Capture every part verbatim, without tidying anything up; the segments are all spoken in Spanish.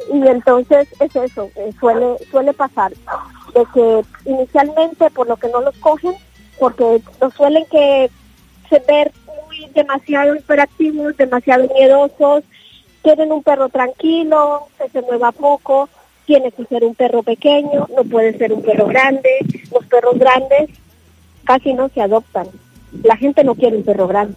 Y entonces es eso, eh, suele suele pasar, de que inicialmente por lo que no los cogen, porque los suelen que se ver muy demasiado hiperactivos, demasiado miedosos, quieren un perro tranquilo, que se mueva poco, tiene que ser un perro pequeño, no puede ser un perro grande. Los perros grandes casi no se adoptan, la gente no quiere un perro grande.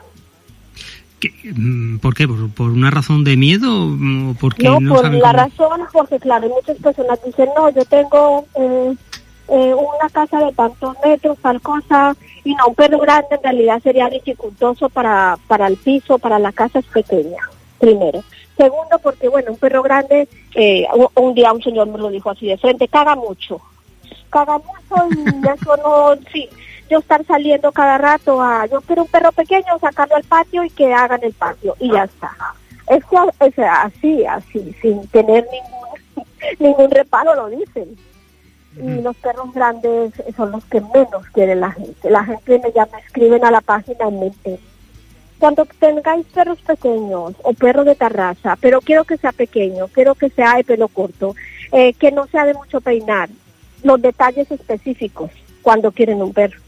¿Por qué? ¿Por, por una razón de miedo? ¿O porque no, no por saben la cómo? razón, porque claro, muchas personas dicen, no, yo tengo eh, eh, una casa de tantos metros, tal cosa, y no, un perro grande en realidad sería dificultoso para, para el piso, para la casa es pequeña, primero. Segundo, porque bueno, un perro grande, eh, un, un día un señor me lo dijo así de frente, caga mucho, caga mucho y eso no, sí. Yo estar saliendo cada rato a, yo quiero un perro pequeño, sacarlo al patio y que hagan el patio, y ya está. Es que, o sea, así, así, sin tener ningún, ningún reparo lo dicen. Y los perros grandes son los que menos quiere la gente. La gente me llama, escriben a la página en mente. Cuando tengáis perros pequeños o perros de terraza, pero quiero que sea pequeño, quiero que sea de pelo corto, eh, que no sea de mucho peinar, los detalles específicos cuando quieren un perro.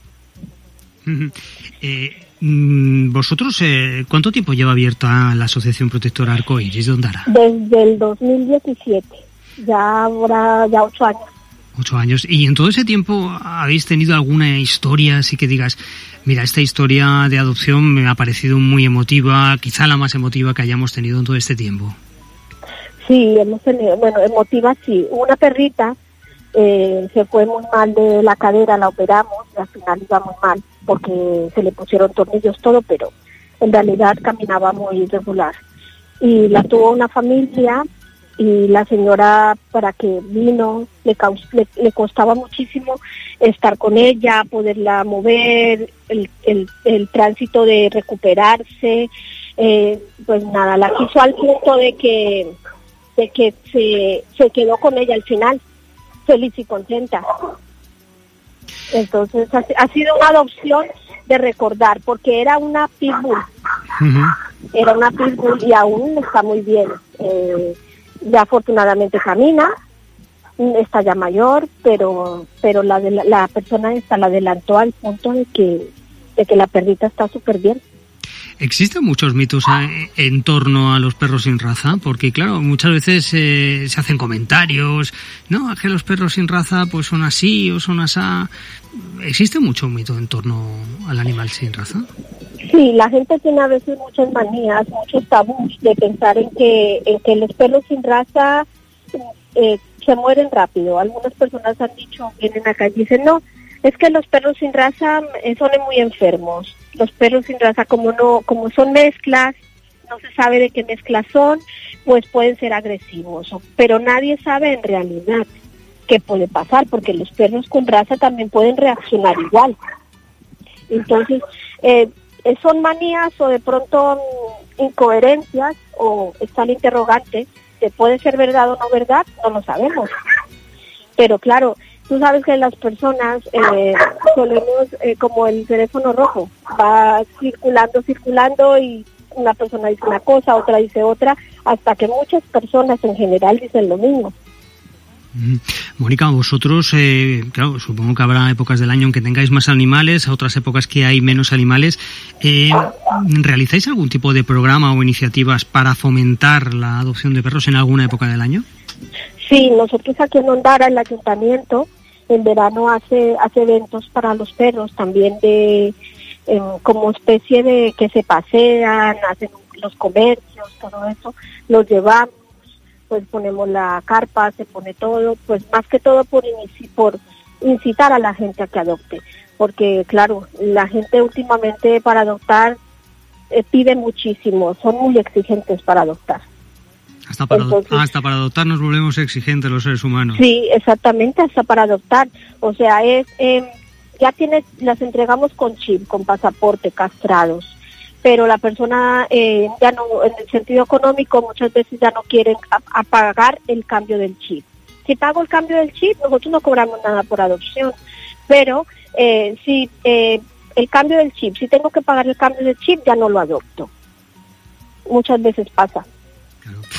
Eh, ¿Vosotros eh, cuánto tiempo lleva abierta la Asociación Protectora Arcoiris de Ondara? Desde el dos mil diecisiete, ya habrá ya ocho años. Ocho años. ¿Y en todo ese tiempo habéis tenido alguna historia así que digas, mira, esta historia de adopción me ha parecido muy emotiva, quizá la más emotiva que hayamos tenido en todo este tiempo? Sí, hemos tenido, bueno, emotiva sí. Una perrita eh, se fue muy mal de la cadera, la operamos y al final iba muy mal porque se le pusieron tornillos todo, pero en realidad caminaba muy irregular. Y la tuvo una familia y la señora, para que vino, le, caus- le, le costaba muchísimo estar con ella, poderla mover, el, el, el tránsito de recuperarse, eh, pues nada, la quiso al punto de que de que se, se quedó con ella al final, feliz y contenta. Entonces ha, ha sido una adopción de recordar, porque era una pitbull, uh-huh. era una pitbull y aún está muy bien. Eh, ya afortunadamente camina, está ya mayor, pero pero la de la, la persona esta la adelantó al punto de que de que la perrita está súper bien. ¿Existen muchos mitos en torno a los perros sin raza? Porque, claro, muchas veces eh, se hacen comentarios, no, es que los perros sin raza pues son así o son asá. ¿Existe mucho mito en torno al animal sin raza? Sí, la gente tiene a veces muchas manías, muchos tabús de pensar en que, en que los perros sin raza eh, se mueren rápido. Algunas personas han dicho, vienen acá y dicen, no, es que los perros sin raza eh, son muy enfermos. Los perros sin raza, como no, como son mezclas, no se sabe de qué mezclas son, pues pueden ser agresivos. Pero nadie sabe en realidad qué puede pasar, porque los perros con raza también pueden reaccionar igual. Entonces, eh, son manías o de pronto um, incoherencias, o está el interrogante de puede ser verdad o no verdad, no lo sabemos. Pero claro, tú sabes que las personas eh, solemos, eh, como el teléfono rojo, va circulando, circulando y una persona dice una cosa, otra dice otra, hasta que muchas personas en general dicen lo mismo. Mónica, vosotros, eh, claro, supongo que habrá épocas del año en que tengáis más animales, otras épocas que hay menos animales. Eh, ¿Realizáis algún tipo de programa o iniciativas para fomentar la adopción de perros en alguna época del año? Sí, nosotros aquí en Ondara, el ayuntamiento, en verano hace hace eventos para los perros, también de eh, como especie de que se pasean, hacen los comercios, todo eso, los llevamos, pues ponemos la carpa, se pone todo, pues más que todo por inici- por incitar a la gente a que adopte, porque claro, la gente últimamente para adoptar eh, pide muchísimo, son muy exigentes para adoptar. Hasta para, Entonces, adoptar, hasta para adoptar nos volvemos exigentes los seres humanos. Sí, exactamente, hasta para adoptar. O sea, es eh, ya tiene, las entregamos con chip, con pasaporte, castrados. Pero la persona eh, ya no, en el sentido económico, muchas veces ya no quieren a, a pagar el cambio del chip. Si pago el cambio del chip, nosotros no cobramos nada por adopción. Pero eh, si eh, el cambio del chip, si tengo que pagar el cambio del chip, ya no lo adopto. Muchas veces pasa. Claro.